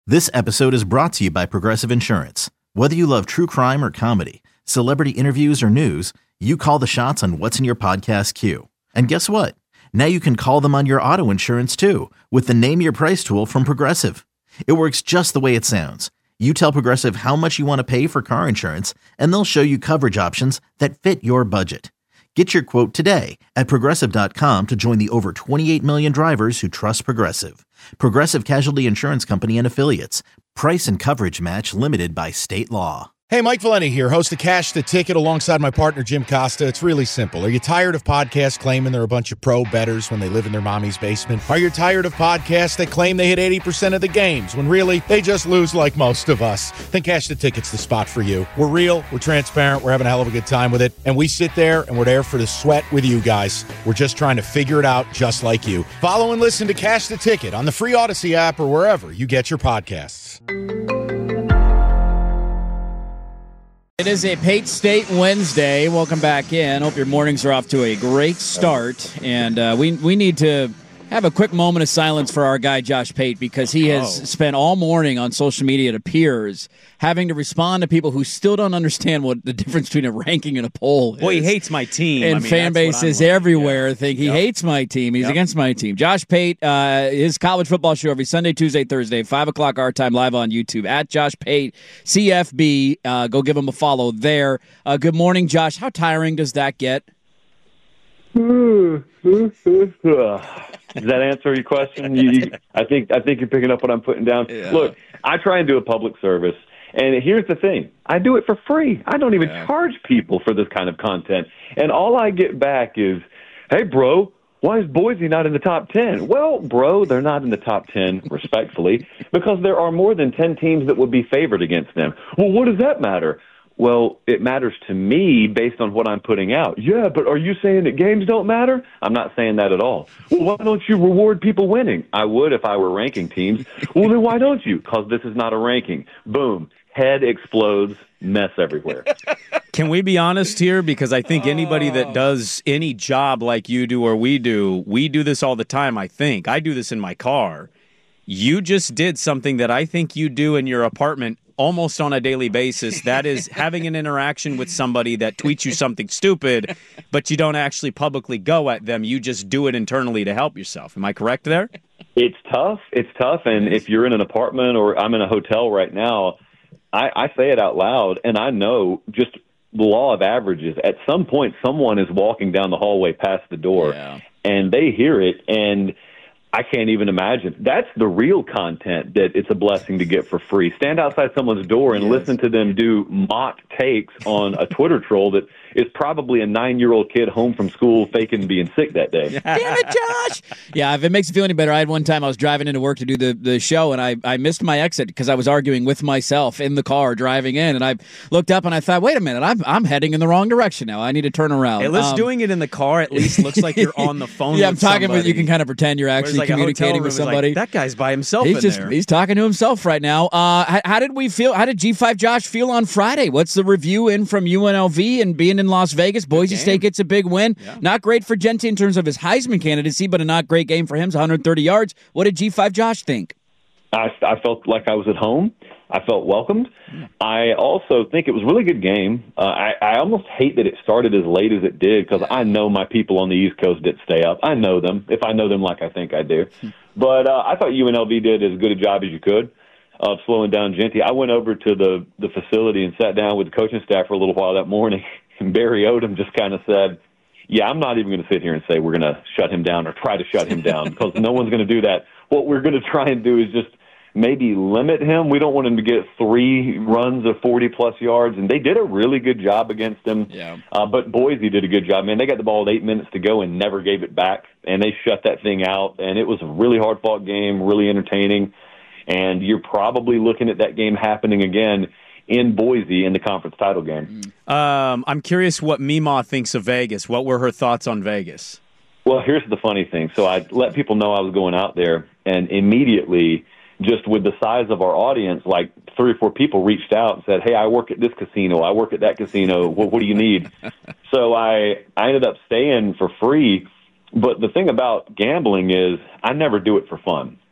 This episode is brought to you by Progressive Insurance. Whether you love true crime or comedy, celebrity interviews or news, you call the shots on what's in your podcast queue. And guess what? Now you can call them on your auto insurance too with the Name Your Price tool from Progressive. It works just the way it sounds. You tell Progressive how much you want to pay for car insurance, and they'll show you coverage options that fit your budget. Get your quote today at Progressive.com to join the over 28 million drivers who trust Progressive. Progressive Casualty Insurance Company and Affiliates. Price and coverage match limited by state law. Hey, Mike Valenti here, host of Cash the Ticket alongside my partner Jim Costa. It's really simple. Are you tired of podcasts claiming they're a bunch of pro bettors when they live in their mommy's basement? Are you tired of podcasts that claim they hit 80% of the games when really they just lose like most of us? Then Cash the Ticket's the spot for you. We're real, we're transparent, we're having a hell of a good time with it, and we sit there and we're there for the sweat with you guys. We're just trying to figure it out just like you. Follow and listen to Cash the Ticket on the free Odyssey app or wherever you get your podcasts. It is a Pate State Wednesday. Welcome back in. Hope your mornings are off to a great start. And we need to have a quick moment of silence for our guy Josh Pate because he has spent all morning on social media, it appears, having to respond to people who still don't understand what the difference between a ranking and a poll is. Well, he hates my team. And fan bases everywhere think he hates my team. He's against my team. Josh Pate, his college football show every Sunday, Tuesday, Thursday, 5 o'clock our time, live on YouTube, at Josh Pate, CFB. Go give him a follow there. Good morning, Josh. How tiring does that get? Does that answer your question? I think you're picking up what I'm putting down. Yeah. Look, I try and do a public service, and here's the thing. I do it for free. I don't even charge people for this kind of content. And all I get back is, hey, bro, why is Boise not in the top 10? Well, bro, they're not in the top 10, respectfully, because there are more than 10 teams that would be favored against them. Well, what does that matter? Well, it matters to me based on what I'm putting out. Yeah, but are you saying that games don't matter? I'm not saying that at all. Well, why don't you reward people winning? I would if I were ranking teams. Well, then why don't you? Because this is not a ranking. Boom. Head explodes. Mess everywhere. Can we be honest here? Because I think anybody that does any job like you do or we do this all the time, I think. I do this in my car. You just did something that I think you do in your apartment almost on a daily basis. That is having an interaction with somebody that tweets you something stupid, but you don't actually publicly go at them. You just do it internally to help yourself. Am I correct there? It's tough. And if you're in an apartment or I'm in a hotel right now, I say it out loud, and I know just the law of averages. At some point, someone is walking down the hallway past the door, and they hear it, and I can't even imagine. That's the real content that it's a blessing to get for free. Stand outside someone's door and listen to them do mock takes on a Twitter troll that is probably a 9-year-old kid home from school faking being sick that day. Damn it, Josh! Yeah, if it makes you feel any better, I had one time I was driving into work to do the show, and I missed my exit because I was arguing with myself in the car driving in, and I looked up and I thought, wait a minute, I'm heading in the wrong direction now. I need to turn around. At least doing it in the car at least looks like you're on the phone with I'm talking somebody. With you can kind of pretend you're actually communicating with somebody. Like, that guy's by himself He's talking to himself right now. How did we feel? How did G5 Josh feel on Friday? What's the review in from UNLV and being in Las Vegas? Boise State gets a big win. Yeah. Not great for Genty in terms of his Heisman candidacy, but a not great game for him. 130 yards. What did G5 Josh think? I felt like I was at home. I felt welcomed. I also think it was a really good game. I almost hate that it started as late as it did because I know my people on the East Coast didn't stay up. I know them, if I know them like I think I do. But I thought UNLV did as good a job as you could of slowing down Genty. I went over to the facility and sat down with the coaching staff for a little while that morning, and Barry Odom just kind of said, yeah, I'm not even going to sit here and say we're going to shut him down or try to shut him down because no one's going to do that. What we're going to try and do is just maybe limit him. We don't want him to get 3 runs of 40-plus yards, and they did a really good job against him. Yeah. But Boise did a good job. Man, they got the ball with 8 minutes to go and never gave it back, and they shut that thing out, and it was a really hard-fought game, really entertaining, and you're probably looking at that game happening again in Boise in the conference title game. I'm curious what Meemaw thinks of Vegas. What were her thoughts on Vegas? Well, here's the funny thing. So I let people know I was going out there, and immediately, just with the size of our audience, like 3 or 4 people reached out and said, hey, I work at this casino. I work at that casino. What do you need? So I ended up staying for free. But the thing about gambling is I never do it for fun.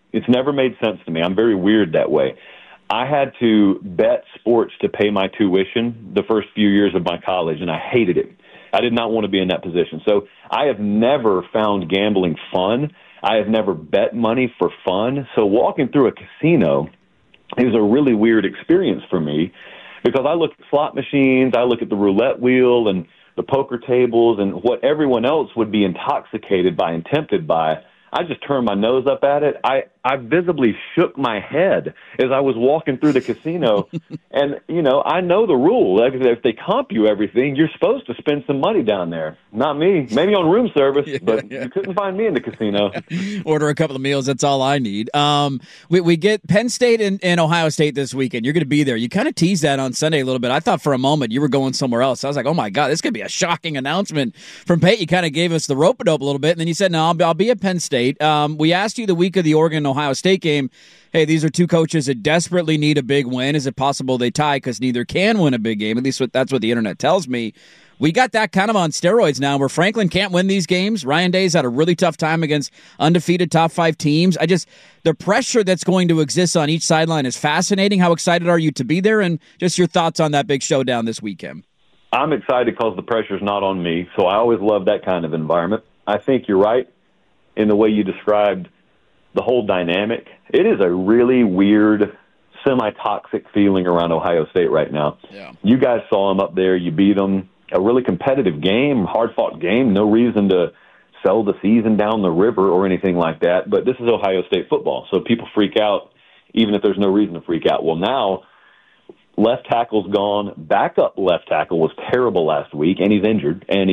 It's never made sense to me. I'm very weird that way. I had to bet sports to pay my tuition the first few years of my college, and I hated it. I did not want to be in that position. So I have never found gambling fun. I have never bet money for fun. So walking through a casino is a really weird experience for me because I look at slot machines, I look at the roulette wheel and the poker tables and what everyone else would be intoxicated by and tempted by. I just turned my nose up at it. I visibly shook my head as I was walking through the casino. And, you know, I know the rule. Like, if they comp you everything, you're supposed to spend some money down there. Not me. Maybe on room service, but you couldn't find me in the casino. Order a couple of meals. That's all I need. We get Penn State and Ohio State this weekend. You're going to be there. You kind of teased that on Sunday a little bit. I thought for a moment you were going somewhere else. I was like, oh, my God, this could be a shocking announcement from Pate. You kind of gave us the rope-a-dope a little bit, and then you said, no, I'll be at Penn State. We asked you the week of the Oregon-Ohio State game, hey, these are two coaches that desperately need a big win. Is it possible they tie because neither can win a big game? At least that's what the internet tells me. We got that kind of on steroids now where Franklin can't win these games. Ryan Day's had a really tough time against undefeated top 5 teams. The pressure that's going to exist on each sideline is fascinating. How excited are you to be there? And just your thoughts on that big showdown this weekend. I'm excited because the pressure's not on me, so I always love that kind of environment. I think you're right in the way you described the whole dynamic. It is a really weird, semi-toxic feeling around Ohio State right now. Yeah. You guys saw them up there. You beat them. A really competitive game, hard-fought game. No reason to sell the season down the river or anything like that. But this is Ohio State football, so people freak out even if there's no reason to freak out. Well, now left tackle's gone. Backup left tackle was terrible last week, and he's injured, and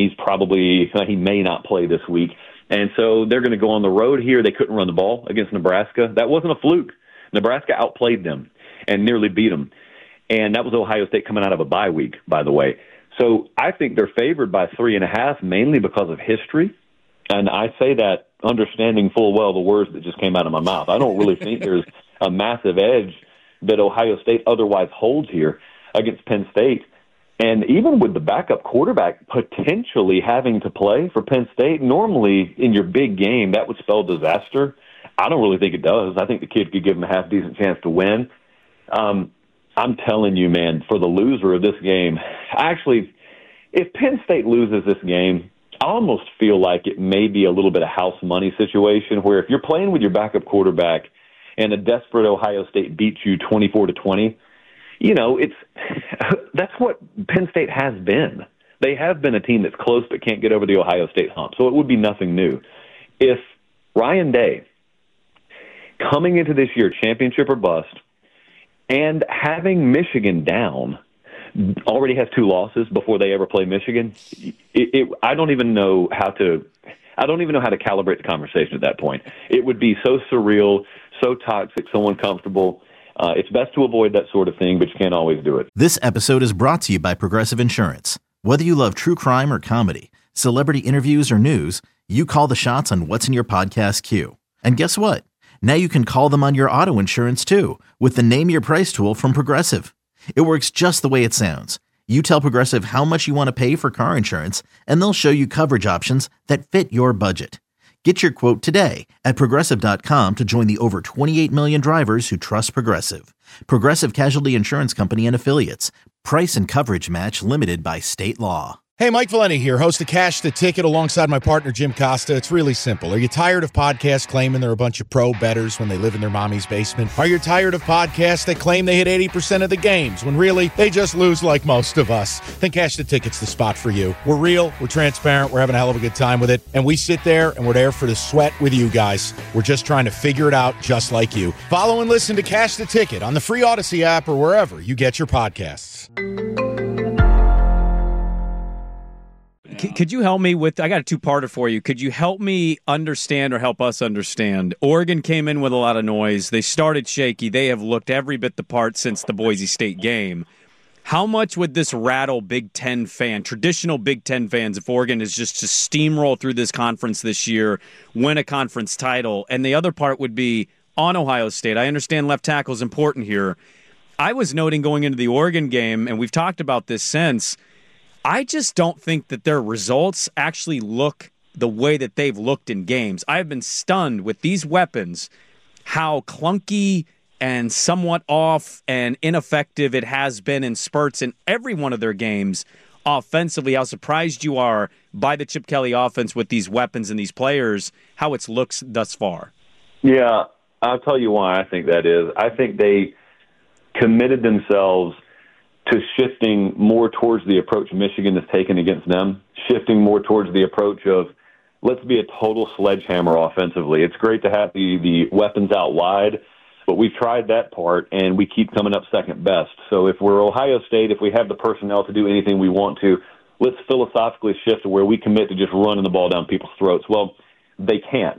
he may not play this week. And so they're going to go on the road here. They couldn't run the ball against Nebraska. That wasn't a fluke. Nebraska outplayed them and nearly beat them. And that was Ohio State coming out of a bye week, by the way. So I think they're favored by 3.5, mainly because of history. And I say that understanding full well the words that just came out of my mouth. I don't really think there's a massive edge that Ohio State otherwise holds here against Penn State. And even with the backup quarterback potentially having to play for Penn State, normally in your big game, that would spell disaster. I don't really think it does. I think the kid could give him a half-decent chance to win. I'm telling you, man, for the loser of this game, if Penn State loses this game, I almost feel like it may be a little bit of house money situation where if you're playing with your backup quarterback and a desperate Ohio State beats you 24-20, you know, that's what Penn State has been. They have been a team that's close but can't get over the Ohio State hump, so it would be nothing new. If Ryan Day, coming into this year, championship or bust, and having Michigan down, already has 2 losses before they ever play Michigan, I don't even know how to calibrate the conversation at that point. It would be so surreal, so toxic, so uncomfortable. It's best to avoid that sort of thing, but you can't always do it. This episode is brought to you by Progressive Insurance. Whether you love true crime or comedy, celebrity interviews or news, you call the shots on what's in your podcast queue. And guess what? Now you can call them on your auto insurance too with the Name Your Price tool from Progressive. It works just the way it sounds. You tell Progressive how much you want to pay for car insurance, and they'll show you coverage options that fit your budget. Get your quote today at Progressive.com to join the over 28 million drivers who trust Progressive. Progressive Casualty Insurance Company and Affiliates. Price and coverage match limited by state law. Hey, Mike Valenti here, host of Cash the Ticket alongside my partner, Jim Costa. It's really simple. Are you tired of podcasts claiming they're a bunch of pro bettors when they live in their mommy's basement? Are you tired of podcasts that claim they hit 80% of the games when really they just lose like most of us? Then Cash the Ticket's the spot for you. We're real, we're transparent, we're having a hell of a good time with it, and we sit there and we're there for the sweat with you guys. We're just trying to figure it out just like you. Follow and listen to Cash the Ticket on the free Odyssey app or wherever you get your podcasts. Could you help me with, I got a 2-parter for you. Could you help me understand or help us understand? Oregon came in with a lot of noise. They started shaky. They have looked every bit the part since the Boise State game. How much would this rattle Big Ten traditional Big Ten fans, if Oregon is just to steamroll through this conference this year, win a conference title? And the other part would be on Ohio State. I understand left tackle is important here. I was noting going into the Oregon game, and we've talked about this since, I just don't think that their results actually look the way that they've looked in games. I have been stunned with these weapons how clunky and somewhat off and ineffective it has been in spurts in every one of their games offensively, how surprised you are by the Chip Kelly offense with these weapons and these players, how it looks thus far. Yeah, I'll tell you why I think that is. I think they committed themselves to shifting more towards the approach Michigan has taken against them, shifting more towards the approach of let's be a total sledgehammer offensively. It's great to have the weapons out wide, but we've tried that part, and we keep coming up second best. So if we're Ohio State, if we have the personnel to do anything we want to, let's philosophically shift to where we commit to just running the ball down people's throats. Well, they can't.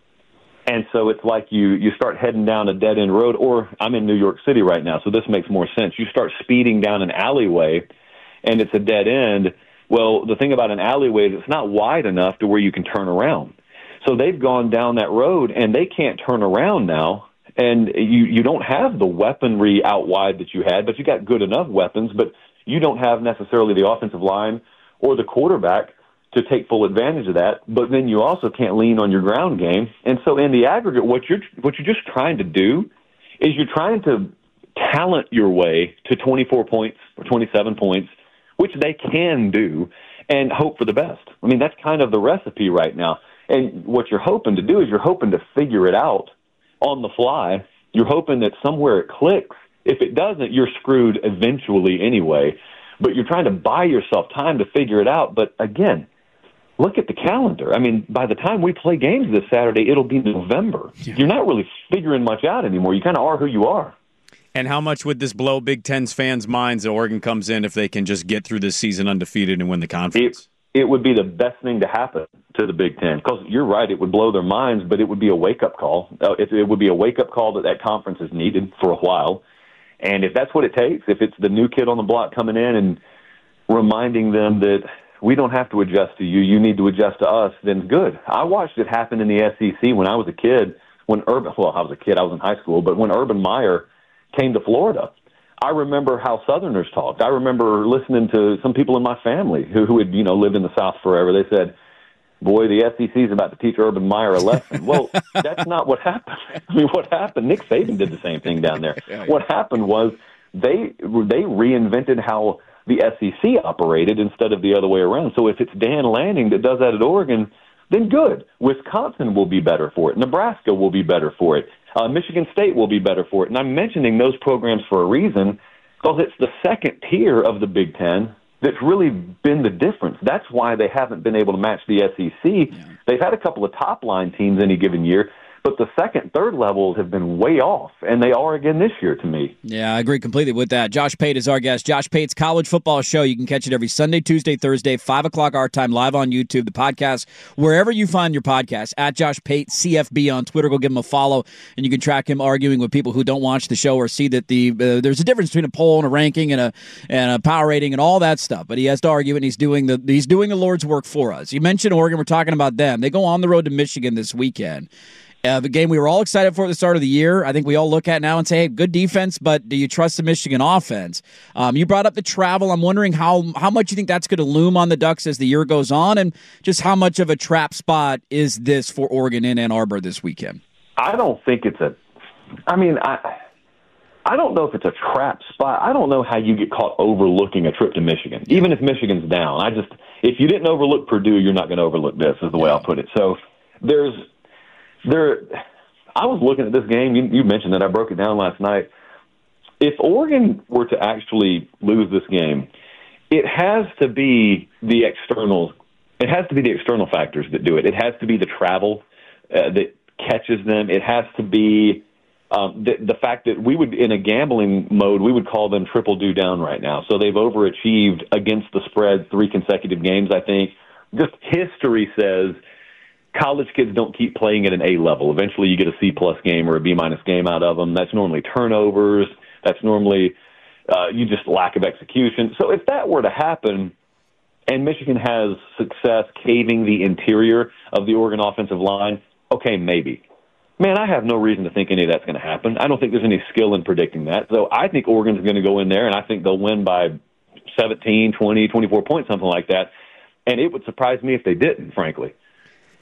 And so it's like you start heading down a dead-end road, or I'm in New York City right now, so this makes more sense. You start speeding down an alleyway, and it's a dead end. Well, the thing about an alleyway is it's not wide enough to where you can turn around. So they've gone down that road, and they can't turn around now. And you don't have the weaponry out wide that you had, but you got good enough weapons, but you don't have necessarily the offensive line or the quarterback to take full advantage of that. But then you also can't lean on your ground game. And so in the aggregate, what you're just trying to do is you're trying to talent your way to 24 points or 27 points, which they can do, and hope for the best. I mean, that's kind of the recipe right now. And what you're hoping to do is you're hoping to figure it out on the fly. You're hoping that somewhere it clicks. If it doesn't, you're screwed eventually anyway. But you're trying to buy yourself time to figure it out. But again, look at the calendar. I mean, by the time we play games this Saturday, it'll be November. Yeah. You're not really figuring much out anymore. You kind of are who you are. And how much would this blow Big Ten's fans' minds that Oregon comes in if they can just get through this season undefeated and win the conference? It would be the best thing to happen to the Big Ten, because you're right, it would blow their minds, but it would be a wake-up call. It would be a wake-up call that conference is needed for a while. And if that's what it takes, if it's the new kid on the block coming in and reminding them that we don't have to adjust to you, you need to adjust to us, then good. I watched it happen in the SEC when I was a kid, I was in high school, but when Urban Meyer came to Florida, I remember how Southerners talked. I remember listening to some people in my family who had, lived in the South forever. They said, boy, the SEC is about to teach Urban Meyer a lesson. Well, that's not what happened. I mean, what happened? Nick Saban did the same thing down there. Yeah. What happened was they reinvented how the SEC operated instead of the other way around. So if it's Dan Lanning that does that at Oregon, then good. Wisconsin will be better for it. Nebraska will be better for it. Michigan State will be better for it. And I'm mentioning those programs for a reason, because it's the second tier of the Big Ten that's really been the difference. That's why they haven't been able to match the SEC. Yeah. They've had a couple of top-line teams any given year, but the second, third levels have been way off, and they are again this year to me. Yeah, I agree completely with that. Josh Pate is our guest. Josh Pate's College Football Show. You can catch it every Sunday, Tuesday, Thursday, 5 o'clock our time, live on YouTube, the podcast, wherever you find your podcast, at Josh Pate, CFB on Twitter. Go give him a follow, and you can track him arguing with people who don't watch the show or see that there's a difference between a poll and a ranking and a power rating and all that stuff. But he has to argue, and he's doing the Lord's work for us. You mentioned Oregon. We're talking about them. They go on the road to Michigan this weekend. The game we were all excited for at the start of the year. I think we all look at now and say, hey, good defense, but do you trust the Michigan offense? You brought up the travel. I'm wondering how much you think that's going to loom on the Ducks as the year goes on, and just how much of a trap spot is this for Oregon in Ann Arbor this weekend? I don't think it's I don't know if it's a trap spot. I don't know how you get caught overlooking a trip to Michigan, even if Michigan's down. If you didn't overlook Purdue, you're not going to overlook this, is the way I'll put it. So I was looking at this game. You mentioned that. I broke it down last night. If Oregon were to actually lose this game, it has to be the external. It has to be the external factors that do it. It has to be the travel that catches them. It has to be the fact that we would, in a gambling mode, we would call them triple do down right now. So they've overachieved against the spread 3 consecutive games, I think. Just history says college kids don't keep playing at an A level. Eventually you get a C-plus game or a B-minus game out of them. That's normally turnovers. That's normally you just lack of execution. So if that were to happen and Michigan has success caving the interior of the Oregon offensive line, okay, maybe. Man, I have no reason to think any of that's going to happen. I don't think there's any skill in predicting that. So I think Oregon's going to go in there, and I think they'll win by 17, 20, 24 points, something like that. And it would surprise me if they didn't, frankly.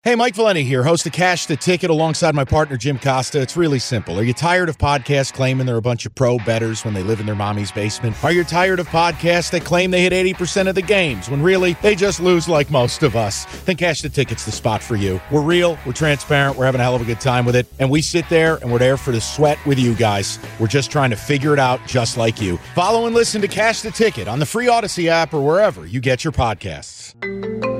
Hey, Mike Valenti here, host of Cash the Ticket alongside my partner, Jim Costa. It's really simple. Are you tired of podcasts claiming they're a bunch of pro bettors when they live in their mommy's basement? Are you tired of podcasts that claim they hit 80% of the games when really they just lose like most of us? Then Cash the Ticket's the spot for you. We're real, we're transparent, we're having a hell of a good time with it, and we sit there and we're there for the sweat with you guys. We're just trying to figure it out just like you. Follow and listen to Cash the Ticket on the free Odyssey app or wherever you get your podcasts.